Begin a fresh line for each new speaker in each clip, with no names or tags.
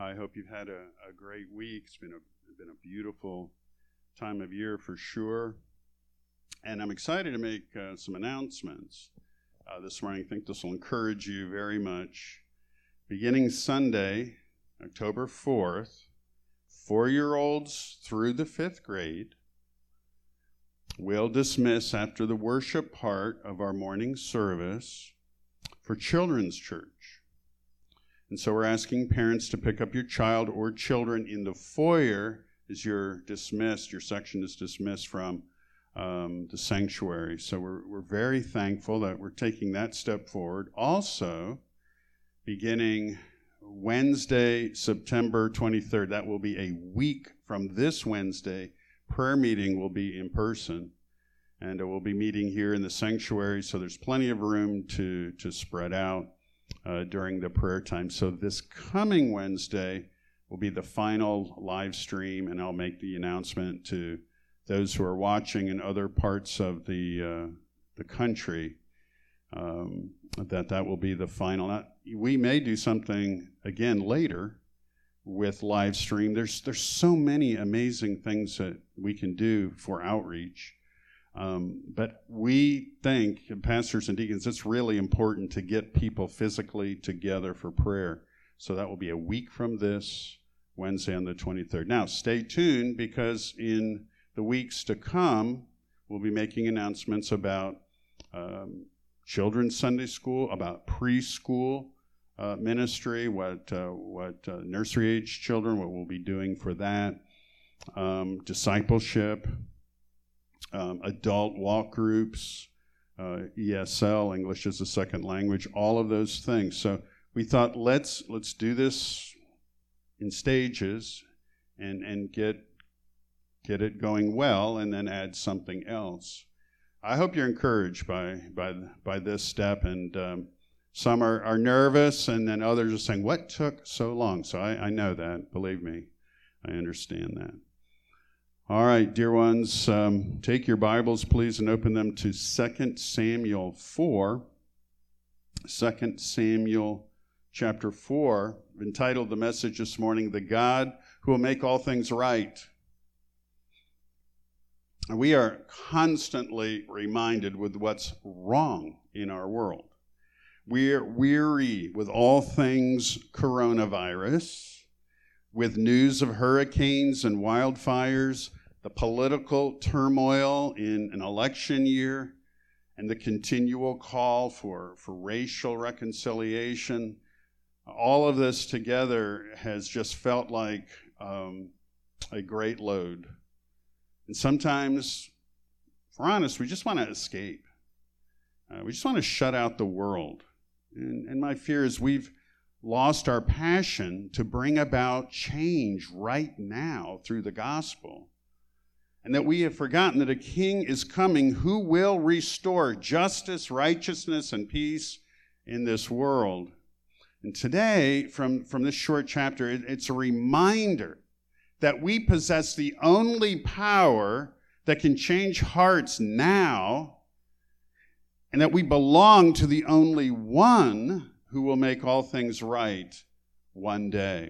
I hope you've had a great week. It's been a beautiful time of year for sure. And I'm excited to make some announcements this morning. I think this will encourage you very much. Beginning Sunday, October 4th, 4-year-olds through the 5th grade will dismiss after the worship part of our morning service for Children's Church. And so we're asking parents to pick up your child or children in the foyer as you're dismissed. Your section is dismissed from the sanctuary. So we're very thankful that we're taking that step forward. Also, beginning Wednesday, September 23rd, that will be a week from this Wednesday, prayer meeting will be in person. And we'll be meeting here in the sanctuary, so there's plenty of room to spread out during the prayer time. So this coming Wednesday will be the final live stream, and I'll make the announcement to those who are watching in other parts of the country that will be the final. Now, we may do something again later with live stream. There's so many amazing things that we can do for outreach. But we think, pastors and deacons, it's really important to get people physically together for prayer. So that will be a week from this Wednesday on the 23rd. Now, stay tuned, because in the weeks to come, we'll be making announcements about children's Sunday school, about preschool ministry, what nursery-age children, what we'll be doing for that, discipleship, adult walk groups, ESL, English as a second language, all of those things. So we thought, let's do this in stages and get it going well, and then add something else. I hope you're encouraged by this step, and some are nervous, and then others are saying, what took so long? So I know that, believe me, I understand that. All right, dear ones, take your Bibles, please, and open them to 2 Samuel 4. 2 Samuel chapter 4. I've entitled the message this morning, The God Who Will Make All Things Right. We are constantly reminded with what's wrong in our world. We're weary with all things coronavirus, with news of hurricanes and wildfires, the political turmoil in an election year, and the continual call for racial reconciliation. All of this together has just felt like a great load. And sometimes, if we're honest, we just want to escape. We just want to shut out the world. And my fear is we've lost our passion to bring about change right now through the gospel. And that we have forgotten that a king is coming who will restore justice, righteousness, and peace in this world. And today, from this short chapter, it's a reminder that we possess the only power that can change hearts now, and that we belong to the only one who will make all things right one day.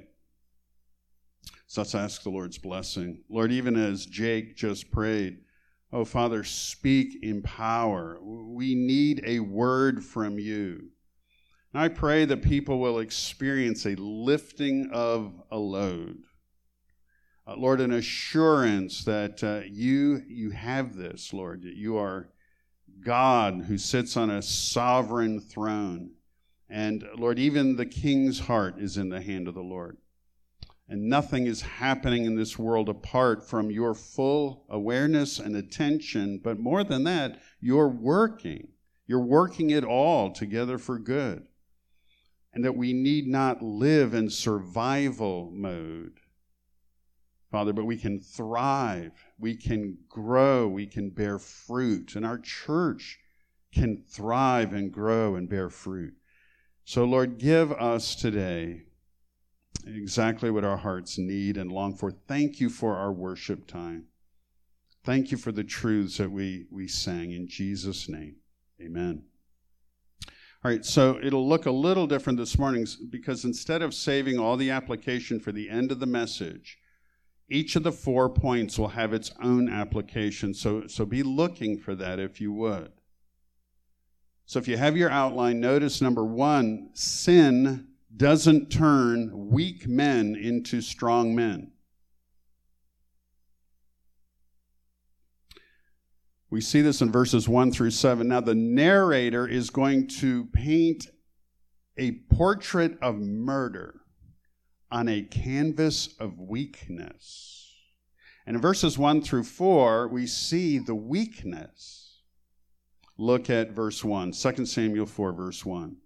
So let's ask the Lord's blessing. Lord, even as Jake just prayed, oh, Father, speak in power. We need a word from you. And I pray that people will experience a lifting of a load. Lord, an assurance that you have this, Lord, that you are God who sits on a sovereign throne. And Lord, even the king's heart is in the hand of the Lord. And nothing is happening in this world apart from your full awareness and attention. But more than that, you're working. You're working it all together for good. And that we need not live in survival mode, Father, but we can thrive, we can grow, we can bear fruit. And our church can thrive and grow and bear fruit. So, Lord, give us today exactly what our hearts need and long for. Thank you for our worship time. Thank you for the truths that we sang. In Jesus' name, amen. All right, so it'll look a little different this morning because instead of saving all the application for the end of the message, each of the 4 points will have its own application. So be looking for that if you would. So if you have your outline, notice number 1, sin doesn't turn weak men into strong men. We see this in verses 1 through 7. Now the narrator is going to paint a portrait of murder on a canvas of weakness. And in verses 1 through 4, we see the weakness. Look at verse 1, 2 Samuel 4, verse 1.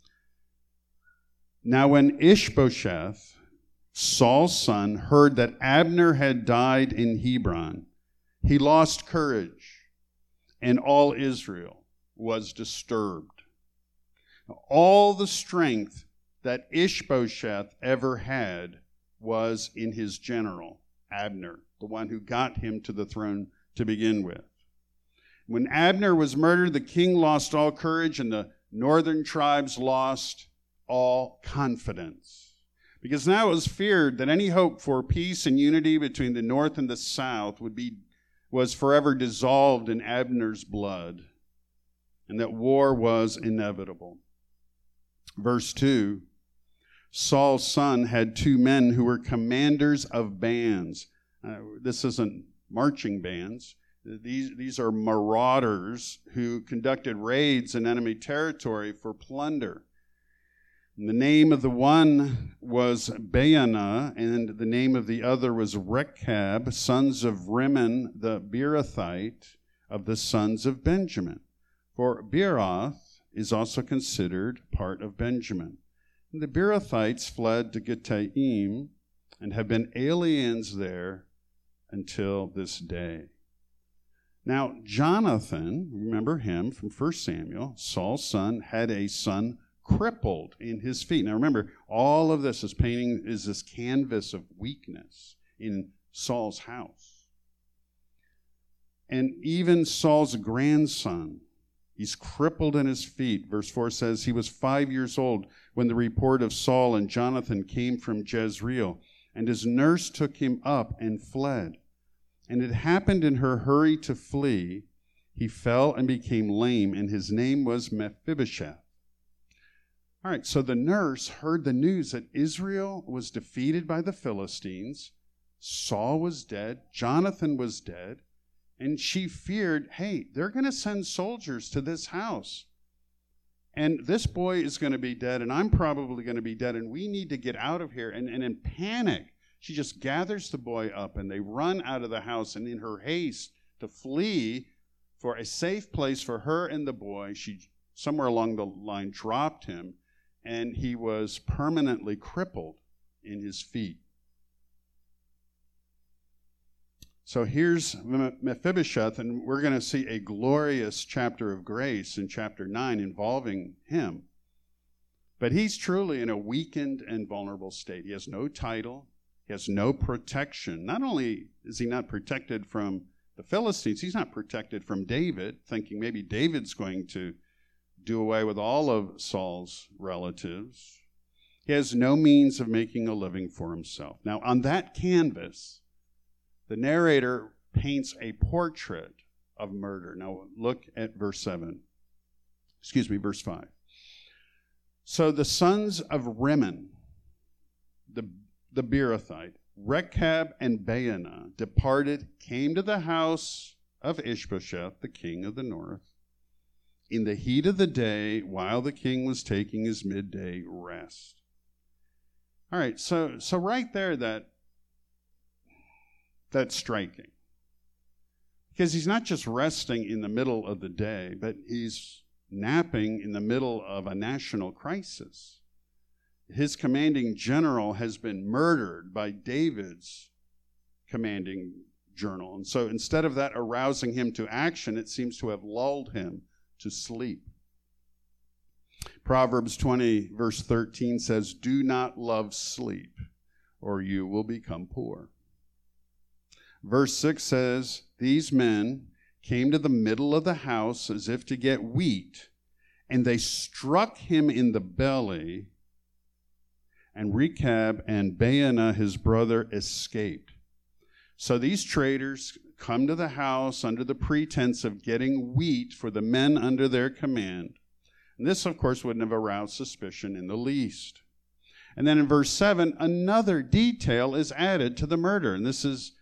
Now when Ishbosheth, Saul's son, heard that Abner had died in Hebron, he lost courage, and all Israel was disturbed. All the strength that Ishbosheth ever had was in his general, Abner, the one who got him to the throne to begin with. When Abner was murdered, the king lost all courage, and the northern tribes lost all confidence. Because now it was feared that any hope for peace and unity between the north and the south was forever dissolved in Abner's blood, and that war was inevitable. Verse 2, Saul's son had 2 men who were commanders of bands. This isn't marching bands. These are marauders who conducted raids in enemy territory for plunder. And the name of the one was Baanah, and the name of the other was Rechab, sons of Rimmon the Beerothite, of the sons of Benjamin. For Beeroth is also considered part of Benjamin. And the Beerothites fled to Gittaim and have been aliens there until this day. Now, Jonathan, remember him from 1 Samuel, Saul's son, had a son crippled in his feet. Now remember, all of this is this canvas of weakness in Saul's house. And even Saul's grandson, he's crippled in his feet. Verse 4 says, he was 5 years old when the report of Saul and Jonathan came from Jezreel, and his nurse took him up and fled. And it happened in her hurry to flee, he fell and became lame, and his name was Mephibosheth. All right, so the nurse heard the news that Israel was defeated by the Philistines, Saul was dead, Jonathan was dead, and she feared, hey, they're going to send soldiers to this house. And this boy is going to be dead, and I'm probably going to be dead, and we need to get out of here. And in panic, she just gathers the boy up, and they run out of the house. And in her haste to flee for a safe place for her and the boy, she somewhere along the line dropped him, and he was permanently crippled in his feet. So here's Mephibosheth, and we're going to see a glorious chapter of grace in chapter 9 involving him. But he's truly in a weakened and vulnerable state. He has no title. He has no protection. Not only is he not protected from the Philistines, he's not protected from David, thinking maybe David's going to do away with all of Saul's relatives. He has no means of making a living for himself. Now, on that canvas, the narrator paints a portrait of murder. Now, look at verse 5. So the sons of Rimmon, the Beerothite, Rechab and Baanah, departed, came to the house of Ishbosheth, the king of the north, in the heat of the day, while the king was taking his midday rest. All right, so right there, that's striking. Because he's not just resting in the middle of the day, but he's napping in the middle of a national crisis. His commanding general has been murdered by David's commanding general. And so instead of that arousing him to action, it seems to have lulled him to sleep. Proverbs 20, verse 13 says, "Do not love sleep, or you will become poor." Verse 6 says, "These men came to the middle of the house as if to get wheat, and they struck him in the belly, and Rechab and Baanah, his brother, escaped. So these traders come to the house under the pretense of getting wheat for the men under their command. And this, of course, wouldn't have aroused suspicion in the least. And then in verse 7, another detail is added to the murder. And this is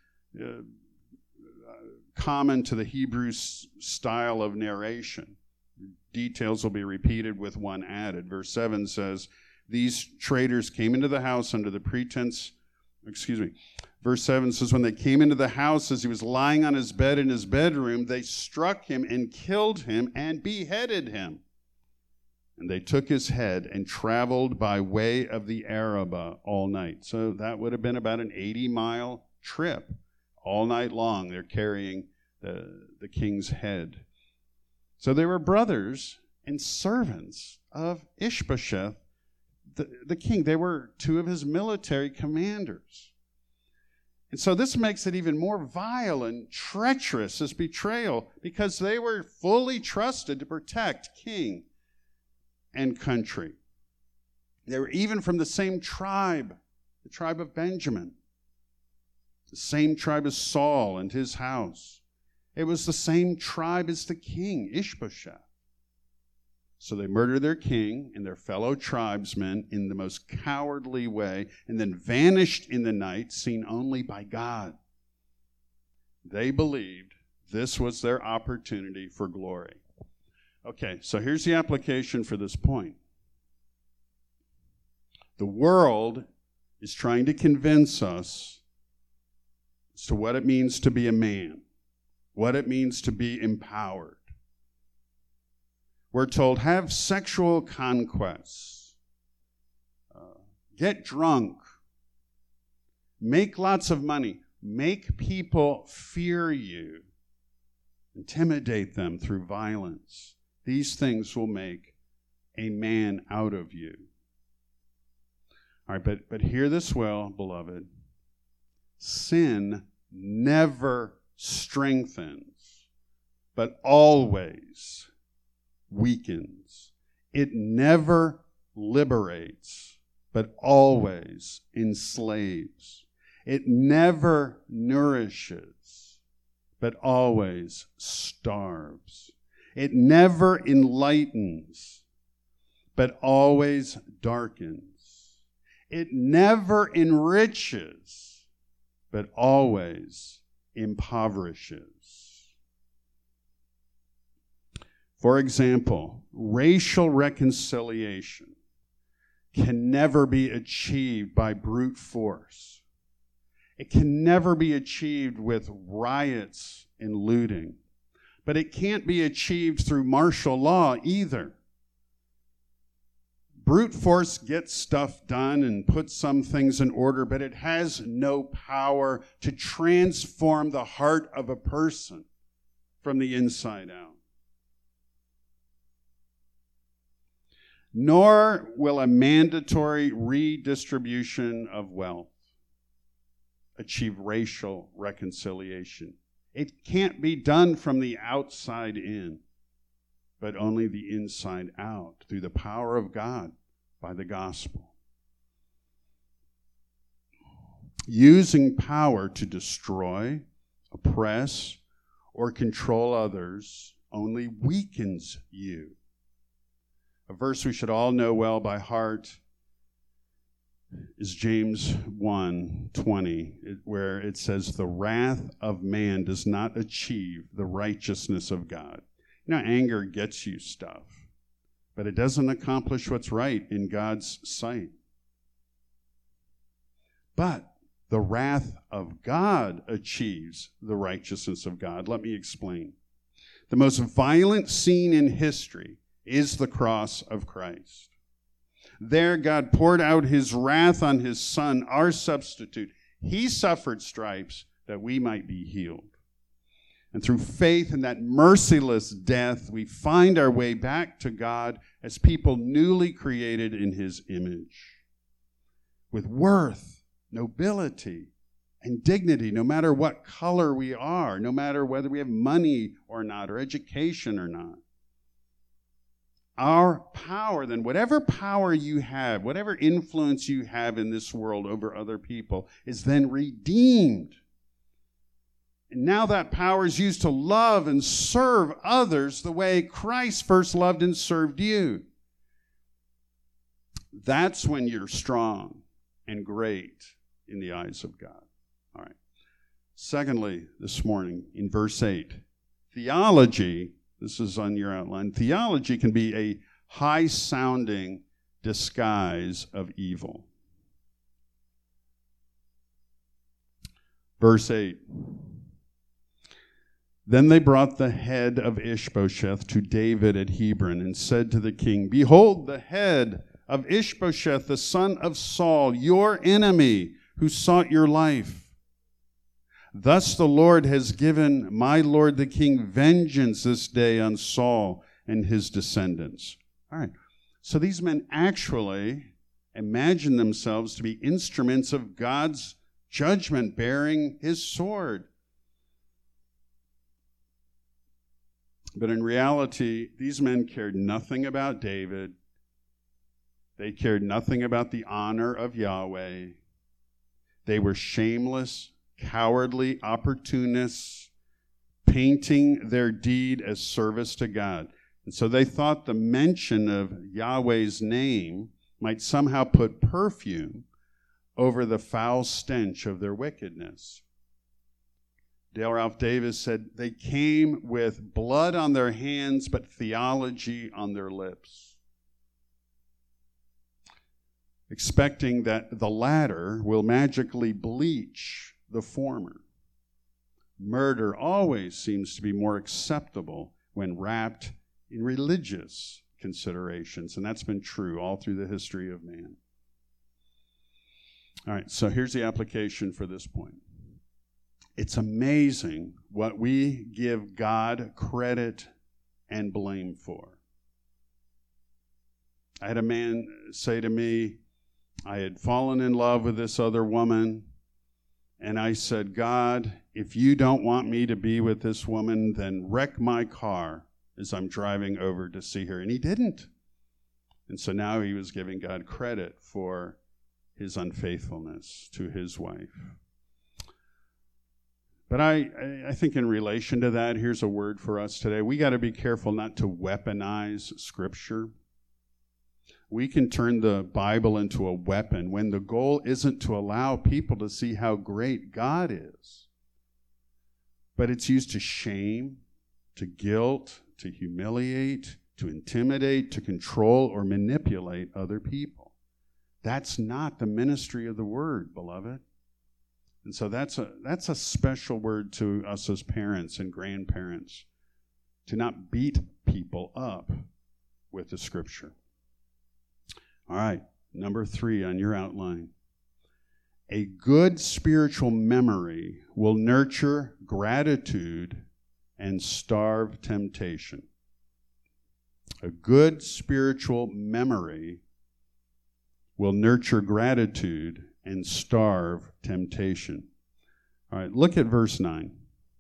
common to the Hebrew style of narration. Details will be repeated with one added. Verse 7 says, these traders came into the house under the pretense, Verse 7 says, when they came into the house as he was lying on his bed in his bedroom, they struck him and killed him and beheaded him. And they took his head and traveled by way of the Arabah all night. So that would have been about an 80-mile trip. All night long, they're carrying the king's head. So they were brothers and servants of Ishbosheth, the king. They were two of his military commanders. And so this makes it even more vile and treacherous, this betrayal, because they were fully trusted to protect king and country. They were even from the same tribe, the tribe of Benjamin, the same tribe as Saul and his house. It was the same tribe as the king, Ishbosheth. So they murdered their king and their fellow tribesmen in the most cowardly way, and then vanished in the night, seen only by God. They believed this was their opportunity for glory. Okay, so here's the application for this point. The world is trying to convince us as to what it means to be a man, what it means to be empowered. We're told, have sexual conquests, get drunk, make lots of money, make people fear you, intimidate them through violence. These things will make a man out of you. All right, but hear this well, beloved. Sin never strengthens, but always weakens. It never liberates, but always enslaves. It never nourishes, but always starves. It never enlightens, but always darkens. It never enriches, but always impoverishes. For example, racial reconciliation can never be achieved by brute force. It can never be achieved with riots and looting. But it can't be achieved through martial law either. Brute force gets stuff done and puts some things in order, but it has no power to transform the heart of a person from the inside out. Nor will a mandatory redistribution of wealth achieve racial reconciliation. It can't be done from the outside in, but only the inside out, through the power of God by the gospel. Using power to destroy, oppress, or control others only weakens you. A verse we should all know well by heart is James 1:20, where it says, the wrath of man does not achieve the righteousness of God. You know, anger gets you stuff, but it doesn't accomplish what's right in God's sight. But the wrath of God achieves the righteousness of God. Let me explain. The most violent scene in history is the cross of Christ. There, God poured out his wrath on his Son, our substitute. He suffered stripes that we might be healed. And through faith in that merciless death, we find our way back to God as people newly created in his image, with worth, nobility, and dignity, no matter what color we are, no matter whether we have money or not, or education or not. our power, then whatever power you have, whatever influence you have in this world over other people, is then redeemed. And now that power is used to love and serve others the way Christ first loved and served you. That's when you're strong and great in the eyes of God. All right. Secondly, this morning in verse 8, theology, this is on your outline, theology can be a high-sounding disguise of evil. Verse 8. Then they brought the head of Ishbosheth to David at Hebron and said to the king, "Behold, the head of Ishbosheth, the son of Saul, your enemy, who sought your life. Thus the Lord has given my lord the king vengeance this day on Saul and his descendants." All right. So these men actually imagine themselves to be instruments of God's judgment bearing his sword. But in reality, these men cared nothing about David. They cared nothing about the honor of Yahweh. They were shameless, cowardly opportunists, painting their deed as service to God. And so they thought the mention of Yahweh's name might somehow put perfume over the foul stench of their wickedness. Dale Ralph Davis said, they came with blood on their hands, but theology on their lips, expecting that the latter will magically bleach the former. Murder always seems to be more acceptable when wrapped in religious considerations, and that's been true all through the history of man. All right, so here's the application for this point. It's amazing what we give God credit and blame for. I had a man say to me, I had fallen in love with this other woman, and I said, "God, if you don't want me to be with this woman, then wreck my car as I'm driving over to see her." And he didn't. And so now he was giving God credit for his unfaithfulness to his wife. But I think in relation to that, here's a word for us today. We got to be careful not to weaponize Scripture. We can turn the Bible into a weapon when the goal isn't to allow people to see how great God is, but it's used to shame, to guilt, to humiliate, to intimidate, to control, or manipulate other people. That's not the ministry of the Word, beloved. And so that's a special word to us as parents and grandparents, to not beat people up with the Scripture. All right, number 3 on your outline. A good spiritual memory will nurture gratitude and starve temptation. A good spiritual memory will nurture gratitude and starve temptation. All right, look at verse 9.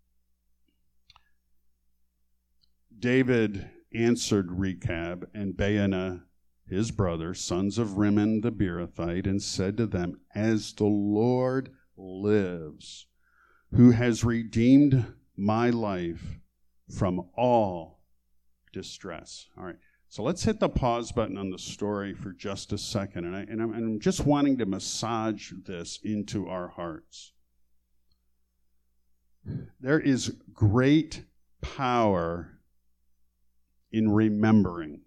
David answered Rechab and Baanah, his brother, sons of Rimmon the Beerothite, and said to them, "As the Lord lives, who has redeemed my life from all distress." All right. So let's hit the pause button on the story for just a second. And I'm just wanting to massage this into our hearts. There is great power in remembering.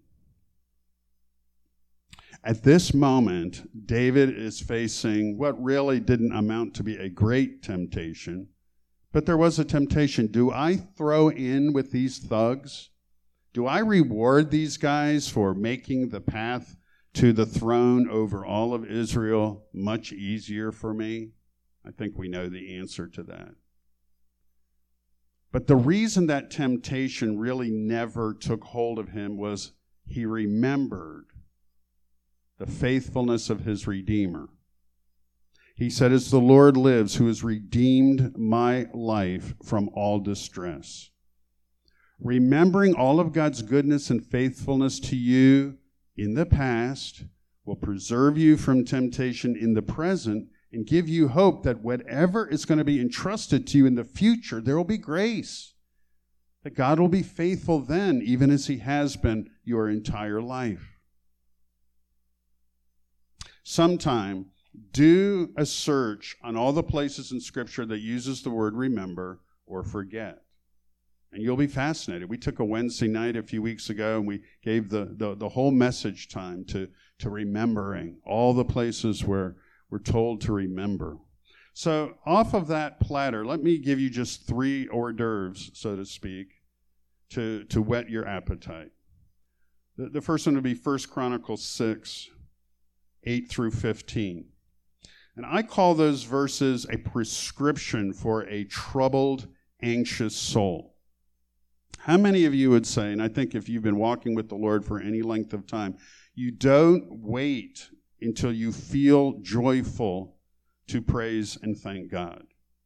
At this moment, David is facing what really didn't amount to be a great temptation, but there was a temptation. Do I throw in with these thugs? Do I reward these guys for making the path to the throne over all of Israel much easier for me? I think we know the answer to that. But the reason that temptation really never took hold of him was he remembered the faithfulness of his Redeemer. He said, "As the Lord lives, who has redeemed my life from all distress." Remembering all of God's goodness and faithfulness to you in the past will preserve you from temptation in the present and give you hope that whatever is going to be entrusted to you in the future, there will be grace. That God will be faithful then, even as he has been your entire life. Sometime, do a search on all the places in Scripture that uses the word remember or forget. And you'll be fascinated. We took a Wednesday night a few weeks ago, and we gave the whole message time to remembering all the places where we're told to remember. So off of that platter, let me give you just 3 hors d'oeuvres, so to speak, to whet your appetite. The first one would be 1 Chronicles 6, 8 through 15. And I call those verses a prescription for a troubled, anxious soul. How many of you would say, and I think if you've been walking with the Lord for any length of time, you don't wait until you feel joyful to praise and thank God.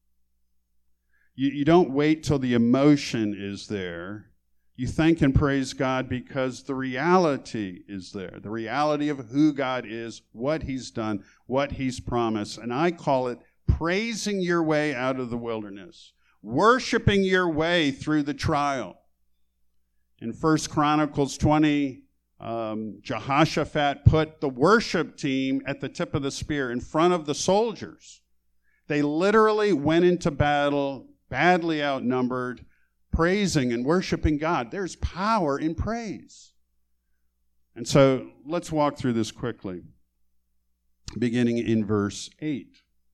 You don't wait till the emotion is there. You thank and praise God because the reality is there. The reality of who God is, what he's done, what he's promised. And I call it praising your way out of the wilderness, worshiping your way through the trial. In 1 Chronicles 20, Jehoshaphat put the worship team at the tip of the spear in front of the soldiers. They literally went into battle, badly outnumbered, praising and worshiping God. There's power in praise. And so let's walk through this quickly, beginning in verse 8.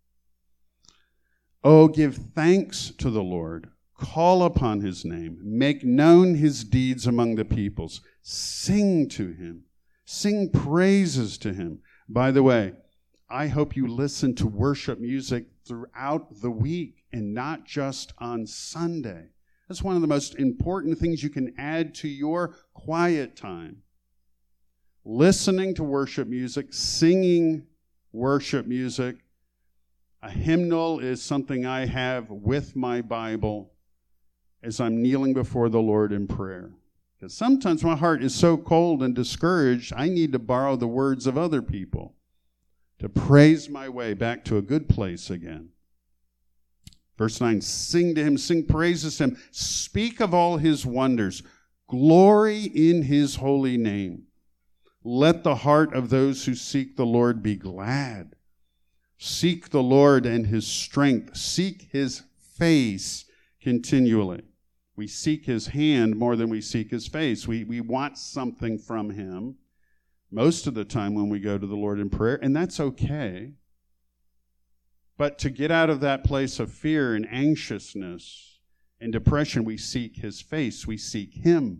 Oh, give thanks to the Lord. Call upon his name. Make known his deeds among the peoples. Sing to him. Sing praises to him. By the way, I hope you listen to worship music throughout the week and not just on Sunday. That's one of the most important things you can add to your quiet time. Listening to worship music, singing worship music. A hymnal is something I have with my Bible as I'm kneeling before the Lord in prayer. Because sometimes my heart is so cold and discouraged, I need to borrow the words of other people to praise my way back to a good place again. Verse 9, sing to him, sing praises to him, speak of all his wonders, glory in his holy name. Let the heart of those who seek the Lord be glad. Seek the Lord and his strength. Seek his face continually. We seek his hand more than we seek his face. We want something from him most of the time when we go to the Lord in prayer, and that's okay. But to get out of that place of fear and anxiousness and depression, we seek his face. We seek him.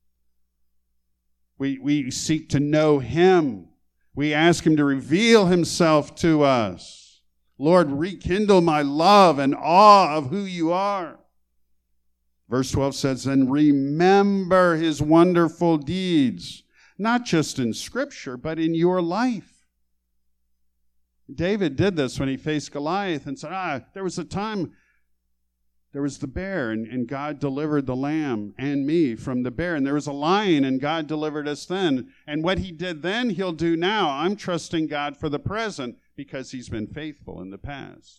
We seek to know him. We ask him to reveal himself to us. Lord, rekindle my love and awe of who you are. Verse 12 says, and remember his wonderful deeds, not just in Scripture, but in your life. David did this when he faced Goliath and said, there was a time, there was the bear, and God delivered the lamb and me from the bear. And there was a lion, and God delivered us then. And what he did then, he'll do now. I'm trusting God for the present because he's been faithful in the past.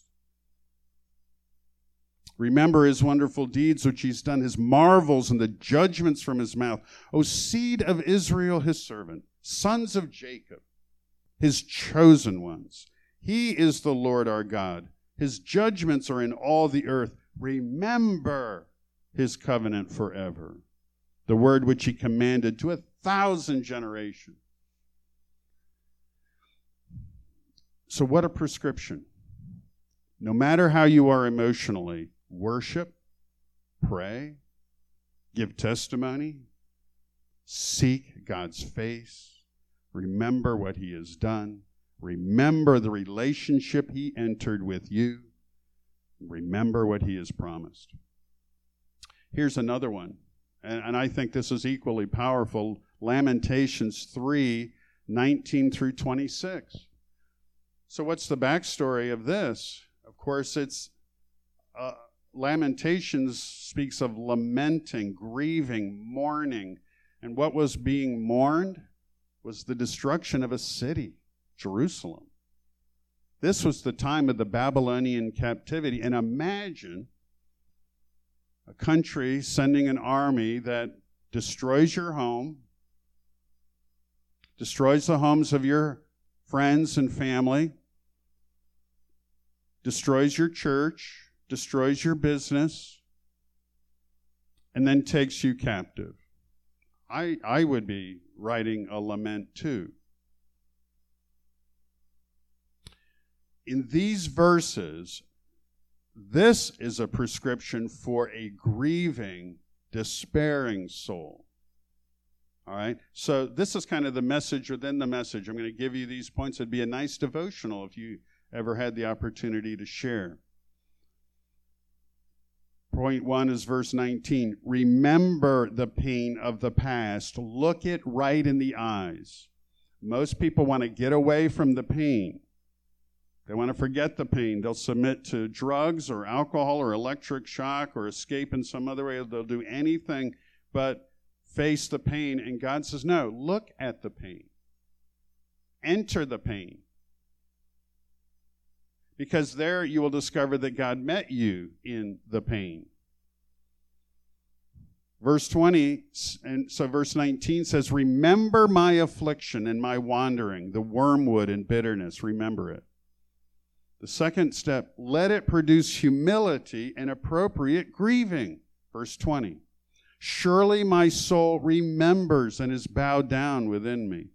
Remember his wonderful deeds which he's done, his marvels and the judgments from his mouth. O seed of Israel, his servant, sons of Jacob, his chosen ones. He is the Lord our God. His judgments are in all the earth. Remember his covenant forever, the word which he commanded to 1,000 generations. So what a prescription. No matter how you are emotionally, worship, pray, give testimony, seek God's face, remember what he has done, remember the relationship he entered with you, remember what he has promised. Here's another one, and I think this is equally powerful, Lamentations 3:19 through 26. So what's the backstory of this? Of course, it's Lamentations speaks of lamenting, grieving, mourning. And what was being mourned was the destruction of a city, Jerusalem. This was the time of the Babylonian captivity. And imagine a country sending an army that destroys your home, destroys the homes of your friends and family, destroys your church, destroys your business, and then takes you captive. I would be writing a lament too. In these verses, this is a prescription for a grieving, despairing soul. All right? So this is kind of the message within the message. I'm going to give you these points. It'd be a nice devotional if you ever had the opportunity to share. Point 1 is verse 19. Remember the pain of the past. Look it right in the eyes. Most people want to get away from the pain. They want to forget the pain. They'll submit to drugs or alcohol or electric shock or escape in some other way. They'll do anything but face the pain. And God says, no, look at the pain. Enter the pain. Because there you will discover that God met you in the pain. Verse 20, and so verse 19 says, remember my affliction and my wandering, the wormwood and bitterness, remember it. The second step, let it produce humility and appropriate grieving. Verse 20, surely my soul remembers and is bowed down within me.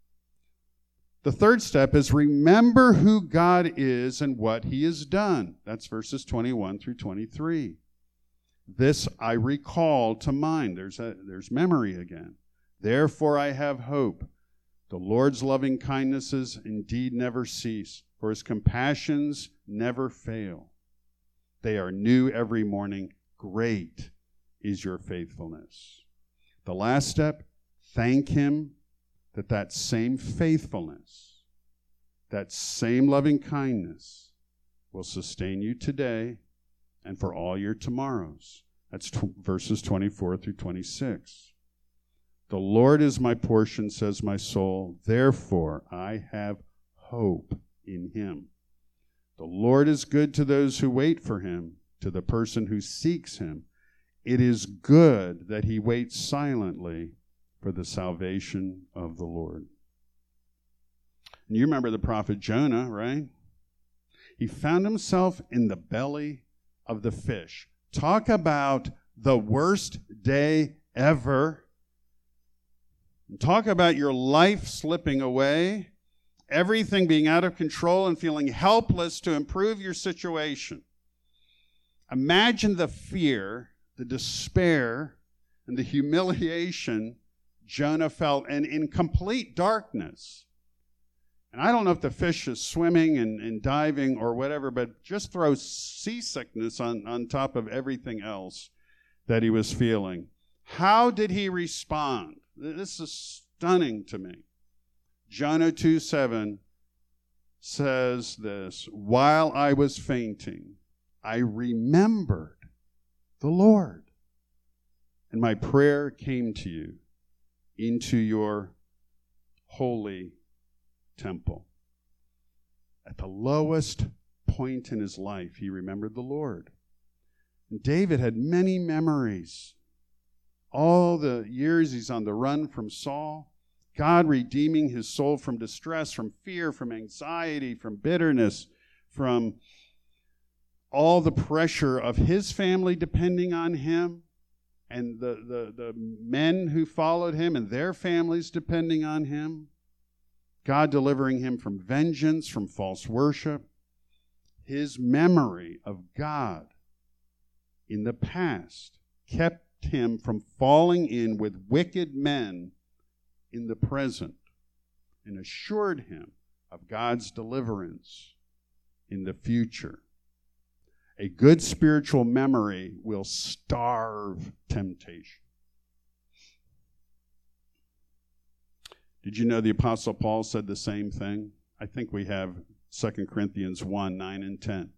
The third step is remember who God is and what he has done. That's verses 21 through 23. This I recall to mind. There's memory again. Therefore I have hope. The Lord's loving kindnesses indeed never cease, for his compassions never fail. They are new every morning. Great is your faithfulness. The last step, thank him that same faithfulness, that same loving kindness will sustain you today and for all your tomorrows. That's verses 24 through 26. The Lord is my portion, says my soul. Therefore, I have hope in him. The Lord is good to those who wait for him, to the person who seeks him. It is good that he waits silently for the salvation of the Lord. And you remember the prophet Jonah, right? He found himself in the belly of the fish. Talk about the worst day ever. Talk about your life slipping away, everything being out of control and feeling helpless to improve your situation. Imagine the fear, the despair, and the humiliation Jonah felt, and in complete darkness. And I don't know if the fish is swimming and diving or whatever, but just throw seasickness on top of everything else that he was feeling. How did he respond? This is stunning to me. Jonah 2:7 says this, while I was fainting, I remembered the Lord, and my prayer came to you into your holy temple. At the lowest point in his life, he remembered the Lord. And David had many memories. All the years he's on the run from Saul, God redeeming his soul from distress, from fear, from anxiety, from bitterness, from all the pressure of his family depending on him, and the men who followed him and their families depending on him. God delivering him from vengeance, from false worship. His memory of God in the past kept him from falling in with wicked men in the present, and assured him of God's deliverance in the future. A good spiritual memory will starve temptation. Did you know the Apostle Paul said the same thing? I think we have 2 Corinthians 1, 9 and 10.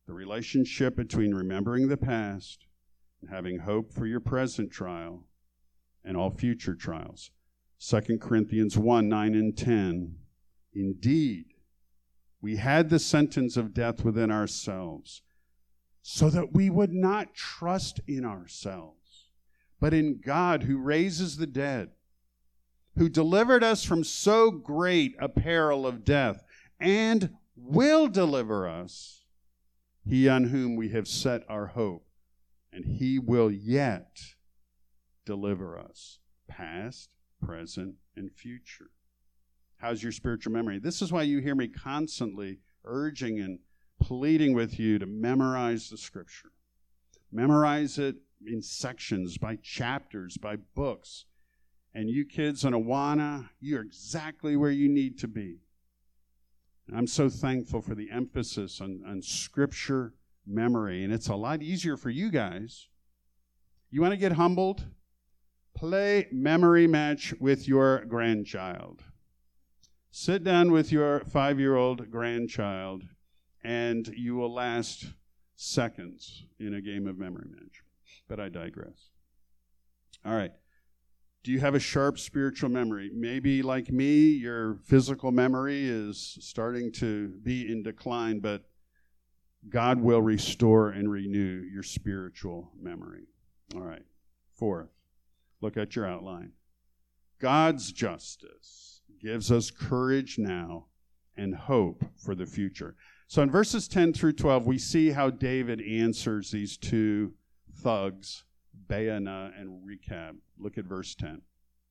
The relationship between remembering the past and having hope for your present trial and all future trials. 2 Corinthians 1, 9 and 10. Indeed, we had the sentence of death within ourselves, so that we would not trust in ourselves, but in God who raises the dead, who delivered us from so great a peril of death, and will deliver us, he on whom we have set our hope, and he will yet deliver us, past, present, and future. How's your spiritual memory? This is why you hear me constantly urging and pleading with you to memorize the Scripture. Memorize it in sections, by chapters, by books. And you kids in Awana, you're exactly where you need to be. And I'm so thankful for the emphasis on Scripture memory. And it's a lot easier for you guys. You want to get humbled? Play memory match with your grandchild. Sit down with your 5-year-old grandchild, and you will last seconds in a game of memory match. But I digress. All right. Do you have a sharp spiritual memory? Maybe, like me, your physical memory is starting to be in decline, but God will restore and renew your spiritual memory. All right. Fourth, look at your outline. God's justice gives us courage now and hope for the future. So in verses 10 through 12, we see how David answers these two thugs, Baanah and Rechab. Look at verse 10.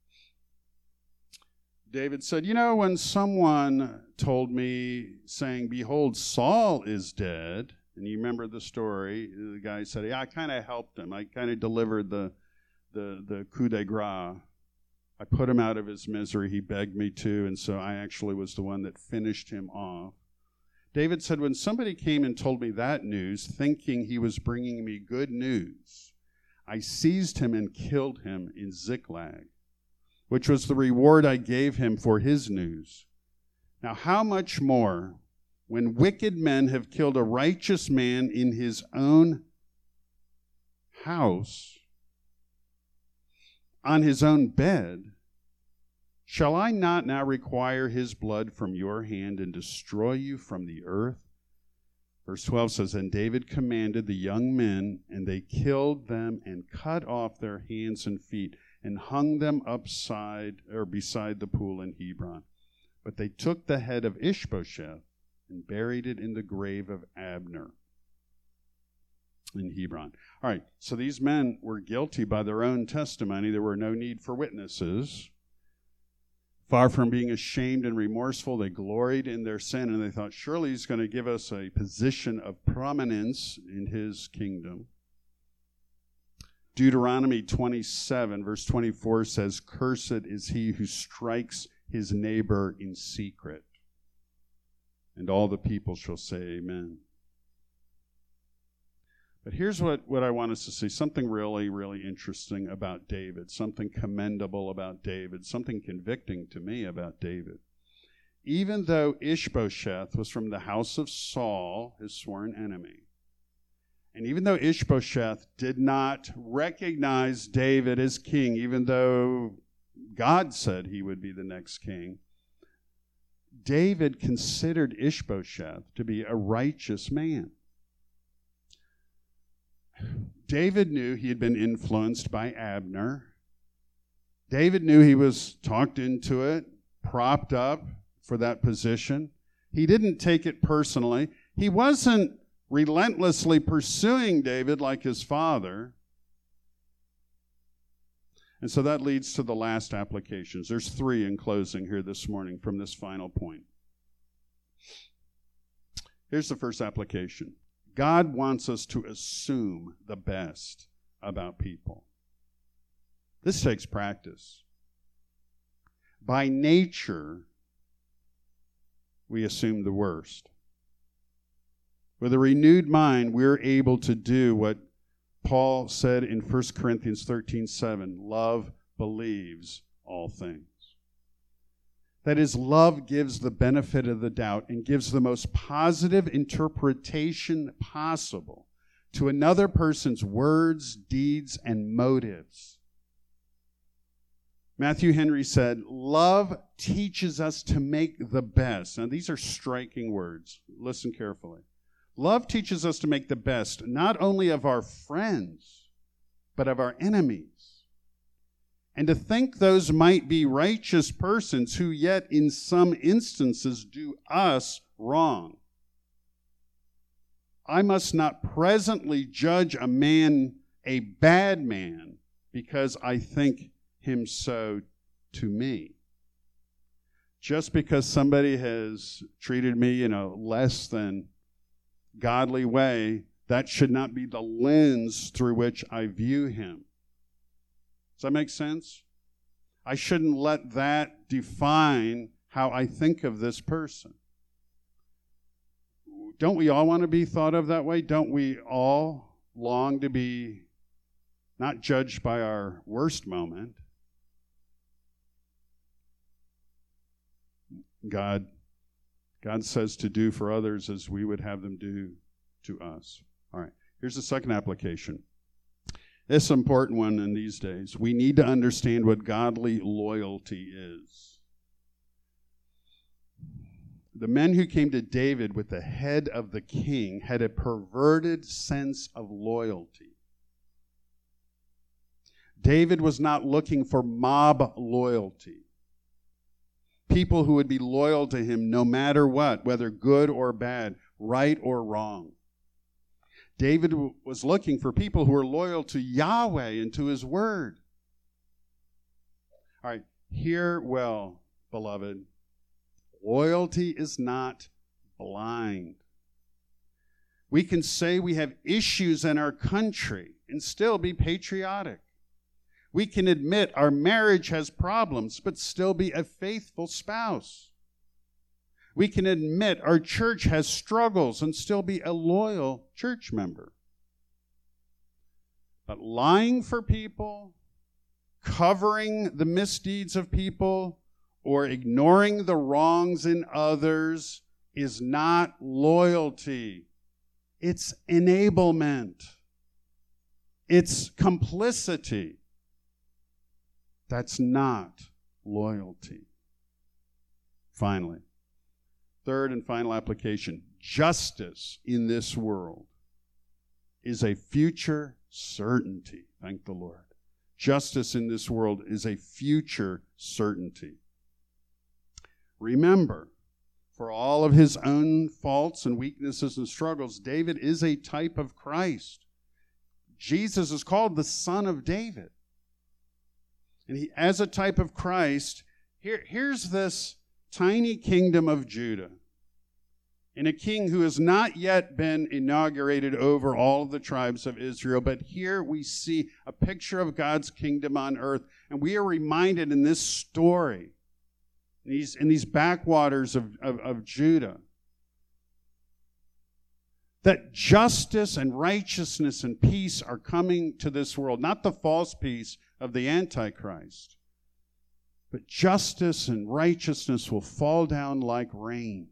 David said, when someone told me, saying, behold, Saul is dead, and you remember the story, the guy said, yeah, I kind of helped him. I kind of delivered the coup de grace. I put him out of his misery. He begged me to, and so I actually was the one that finished him off. David said, when somebody came and told me that news, thinking he was bringing me good news, I seized him and killed him in Ziklag, which was the reward I gave him for his news. Now how much more, when wicked men have killed a righteous man in his own house, on his own bed, shall I not now require his blood from your hand and destroy you from the earth? Verse 12 says, and David commanded the young men, and they killed them and cut off their hands and feet and hung them beside the pool in Hebron. But they took the head of Ishbosheth and buried it in the grave of Abner in Hebron. All right, so these men were guilty by their own testimony. There were no need for witnesses. Far from being ashamed and remorseful, they gloried in their sin, and they thought, surely he's going to give us a position of prominence in his kingdom. Deuteronomy 27, verse 24 says, cursed is he who strikes his neighbor in secret. And all the people shall say amen. But here's what I want us to see, something really, really interesting about David, something commendable about David, something convicting to me about David. Even though Ishbosheth was from the house of Saul, his sworn enemy, and even though Ishbosheth did not recognize David as king, even though God said he would be the next king, David considered Ishbosheth to be a righteous man. David knew he had been influenced by Abner. David knew he was talked into it, propped up for that position. He didn't take it personally. He wasn't relentlessly pursuing David like his father. And so that leads to the last applications. There's 3 in closing here this morning from this final point. Here's the first application. God wants us to assume the best about people. This takes practice. By nature, we assume the worst. With a renewed mind, we're able to do what Paul said in 1 Corinthians 13:7, love believes all things. That is, love gives the benefit of the doubt and gives the most positive interpretation possible to another person's words, deeds, and motives. Matthew Henry said, love teaches us to make the best. Now, these are striking words. Listen carefully. Love teaches us to make the best, not only of our friends, but of our enemies. And to think those might be righteous persons who yet in some instances do us wrong. I must not presently judge a man a bad man because I think him so to me. Just because somebody has treated me in a less than godly way, that should not be the lens through which I view him. Does that make sense? I shouldn't let that define how I think of this person. Don't we all want to be thought of that way? Don't we all long to be not judged by our worst moment? God says to do for others as we would have them do to us. All right, here's the second application. This is an important one in these days. We need to understand what godly loyalty is. The men who came to David with the head of the king had a perverted sense of loyalty. David was not looking for mob loyalty. People who would be loyal to him no matter what, whether good or bad, right or wrong. David was looking for people who were loyal to Yahweh and to his word. All right, hear well, beloved. Loyalty is not blind. We can say we have issues in our country and still be patriotic. We can admit our marriage has problems, but still be a faithful spouse. We can admit our church has struggles and still be a loyal church member. But lying for people, covering the misdeeds of people, or ignoring the wrongs in others is not loyalty. It's enablement. It's complicity. That's not loyalty. Finally, third and final application. Justice in this world is a future certainty. Thank the Lord. Justice in this world is a future certainty. Remember, for all of his own faults and weaknesses and struggles, David is a type of Christ. Jesus is called the Son of David. And he, as a type of Christ, here's this tiny kingdom of Judah, and a king who has not yet been inaugurated over all of the tribes of Israel. But here we see a picture of God's kingdom on earth, and we are reminded in this story, in these backwaters of Judah, that justice and righteousness and peace are coming to this world. Not the false peace of the Antichrist, but justice and righteousness will fall down like rain.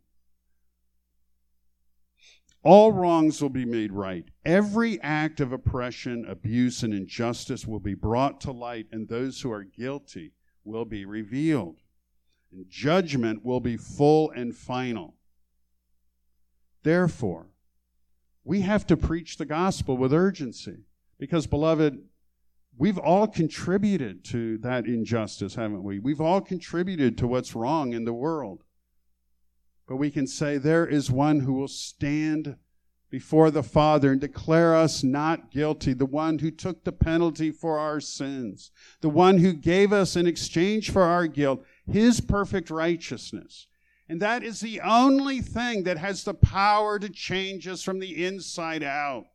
All wrongs will be made right. Every act of oppression, abuse, and injustice will be brought to light, and those who are guilty will be revealed. And judgment will be full and final. Therefore, we have to preach the gospel with urgency because, beloved, we've all contributed to that injustice, haven't we? We've all contributed to what's wrong in the world. But we can say there is one who will stand before the Father and declare us not guilty, the one who took the penalty for our sins, the one who gave us in exchange for our guilt his perfect righteousness. And that is the only thing that has the power to change us from the inside out.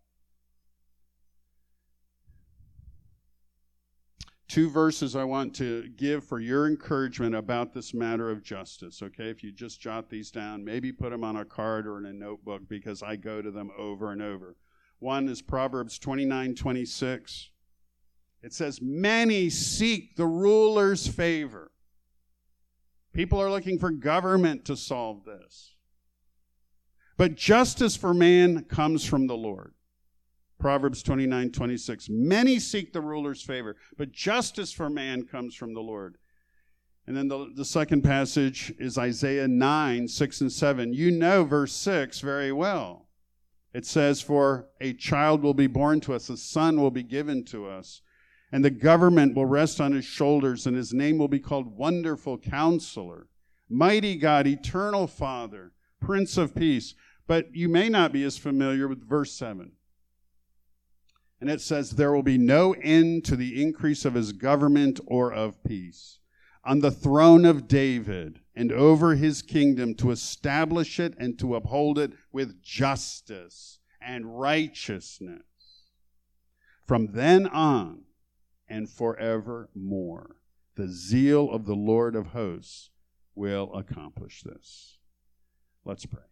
2 verses I want to give for your encouragement about this matter of justice, okay? If you just jot these down, maybe put them on a card or in a notebook because I go to them over and over. One is Proverbs 29:26. It says, "Many seek the ruler's favor, People are looking for government to solve this. But justice for man comes from the Lord. Proverbs 29:26. Many seek the ruler's favor, but justice for man comes from the Lord. And then the second passage is Isaiah 9:6 and 7. You know verse 6 very well. It says, for a child will be born to us, a son will be given to us, and the government will rest on his shoulders, and his name will be called Wonderful Counselor, Mighty God, Eternal Father, Prince of Peace. But you may not be as familiar with verse 7. And it says, there will be no end to the increase of his government or of peace, on the throne of David and over his kingdom, to establish it and to uphold it with justice and righteousness from then on and forevermore. The zeal of the Lord of hosts will accomplish this. Let's pray.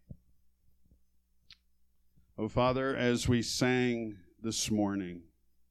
Oh, Father, as we sang this morning,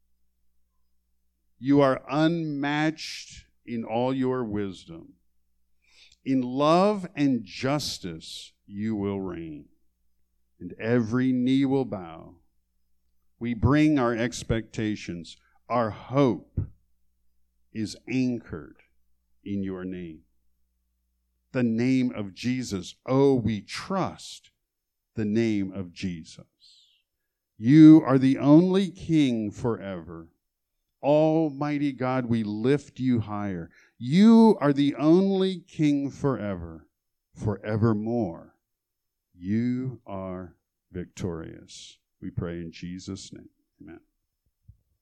you are unmatched in all your wisdom. In love and justice you will reign, and every knee will bow. We bring our expectations. Our hope is anchored in your name. The name of Jesus. Oh, we trust the name of Jesus. You are the only King forever. Almighty God, we lift you higher. You are the only King forever, forevermore. You are victorious. We pray in Jesus' name. Amen.